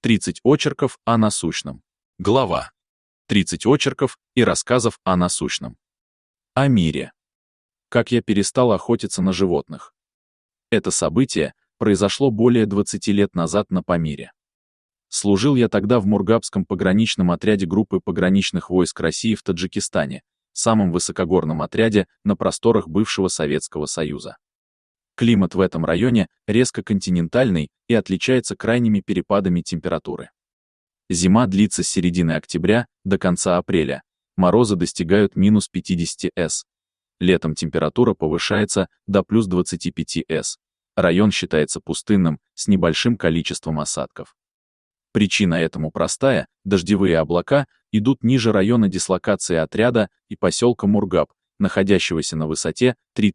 30 очерков о насущном. Глава. 30 очерков и рассказов о насущном. О мире. Как я перестал охотиться на животных. Это событие произошло более 20 лет назад на Памире. Служил я тогда в Мургабском пограничном отряде группы пограничных войск России в Таджикистане, самом высокогорном отряде на просторах бывшего Советского Союза. Климат в этом районе резко континентальный и отличается крайними перепадами температуры. Зима длится с середины октября до конца апреля, морозы достигают минус 50 С. Летом температура повышается до плюс 25 С. Район считается пустынным, с небольшим количеством осадков. Причина этому простая: дождевые облака идут ниже района дислокации отряда и поселка Мургаб, находящегося на высоте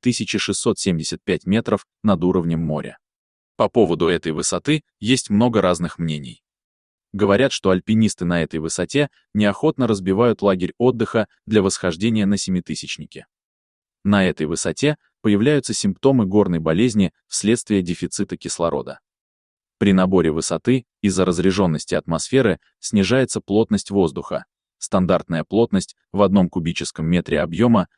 3675 метров над уровнем моря. По поводу этой высоты есть много разных мнений. Говорят, что альпинисты на этой высоте неохотно разбивают лагерь отдыха для восхождения на семитысячнике. На этой высоте появляются симптомы горной болезни вследствие дефицита кислорода. При наборе высоты из-за разреженности атмосферы снижается плотность воздуха. Стандартная плотность в 1 кубическом метре объема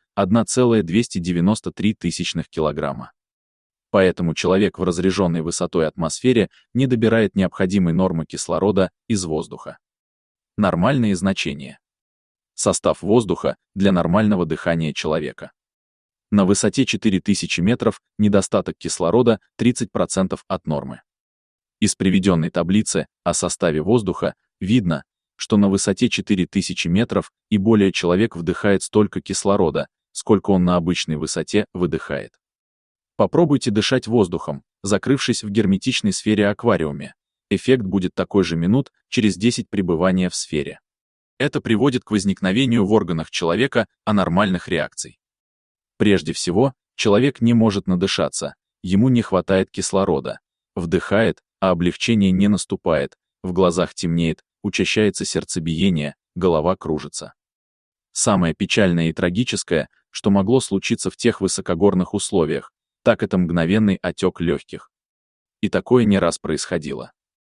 1,293 килограмма. Поэтому человек в разреженной высотой атмосфере не добирает необходимой нормы кислорода из воздуха. Нормальные значения. Состав воздуха для нормального дыхания человека. На высоте 4000 метров недостаток кислорода 30% от нормы. Из приведенной таблицы о составе воздуха видно, что на высоте 4000 метров и более человек вдыхает столько кислорода, сколько он на обычной высоте выдыхает. Попробуйте дышать воздухом, закрывшись в герметичной сфере аквариуме. Эффект будет такой же минут через 10 пребывания в сфере. Это приводит к возникновению в органах человека анормальных реакций. Прежде всего, человек не может надышаться, ему не хватает кислорода. Вдыхает, а облегчение не наступает, в глазах темнеет, учащается сердцебиение, голова кружится. Самое печальное и трагическое, что могло случиться в тех высокогорных условиях, так это мгновенный отек легких. И такое не раз происходило.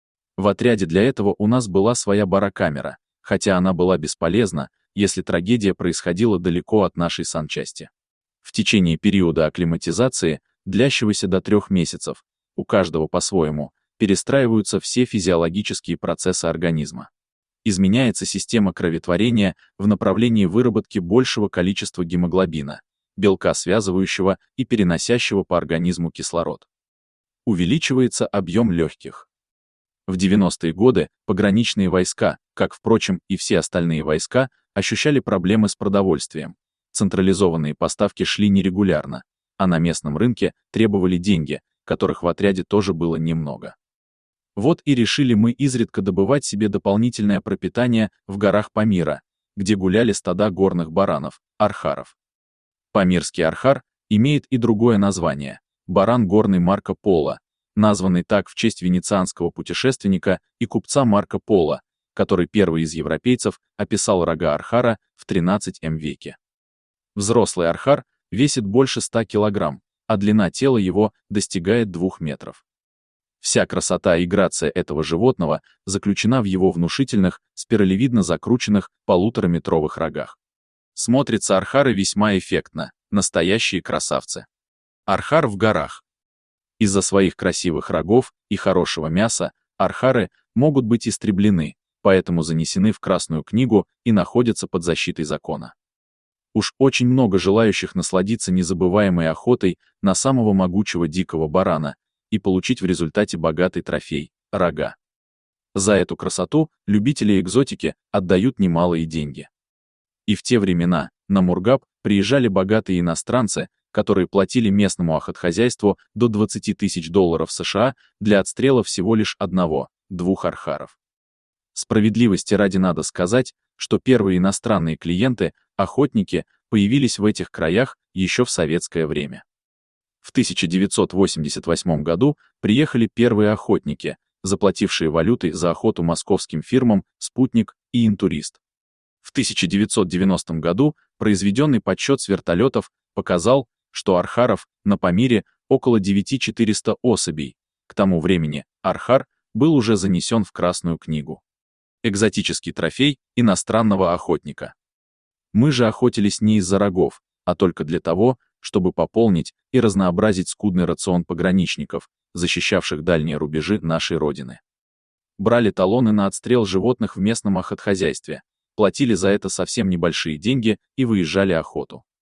В отряде для этого у нас была своя барокамера, хотя она была бесполезна, если трагедия происходила далеко от нашей санчасти. В течение периода акклиматизации, длящегося до 3 месяцев, у каждого по-своему, перестраиваются все физиологические процессы организма. Изменяется система кроветворения в направлении выработки большего количества гемоглобина, белка, связывающего и переносящего по организму кислород. Увеличивается объем легких. В 90-е годы пограничные войска, как, впрочем, и все остальные войска, ощущали проблемы с продовольствием. Централизованные поставки шли нерегулярно, а на местном рынке требовали деньги, которых в отряде тоже было немного. Вот и решили мы изредка добывать себе дополнительное пропитание в горах Памира, где гуляли стада горных баранов, архаров. Памирский архар имеет и другое название – баран горный Марко Поло, названный так в честь венецианского путешественника и купца Марко Поло, который первый из европейцев описал рога архара в XIII веке. Взрослый архар весит больше 100 килограмм, а длина тела его достигает 2 метров. Вся красота и грация этого животного заключена в его внушительных, спиралевидно закрученных 1,5-метровых рогах. Смотрятся архары весьма эффектно, настоящие красавцы. Архар в горах. Из-за своих красивых рогов и хорошего мяса архары могут быть истреблены, поэтому занесены в Красную книгу и находятся под защитой закона. Уж очень много желающих насладиться незабываемой охотой на самого могучего дикого барана и получить в результате богатый трофей – рога. За эту красоту любители экзотики отдают немалые деньги. И в те времена на Мургаб приезжали богатые иностранцы, которые платили местному охотхозяйству до $20 000 США для отстрела всего лишь 1-2 архаров. Справедливости ради надо сказать, что первые иностранные клиенты, охотники, появились в этих краях еще в советское время. В 1988 году приехали первые охотники, заплатившие валютой за охоту московским фирмам «Спутник» и «Интурист». В 1990 году произведенный подсчет с вертолетов показал, что архаров на Памире около 9400 особей. К тому времени архар был уже занесен в Красную книгу. Экзотический трофей иностранного охотника. Мы же охотились не из-за рогов, а только для того, чтобы пополнить и разнообразить скудный рацион пограничников, защищавших дальние рубежи нашей Родины. Брали талоны на отстрел животных в местном охотхозяйстве, платили за это совсем небольшие деньги и выезжали охоту.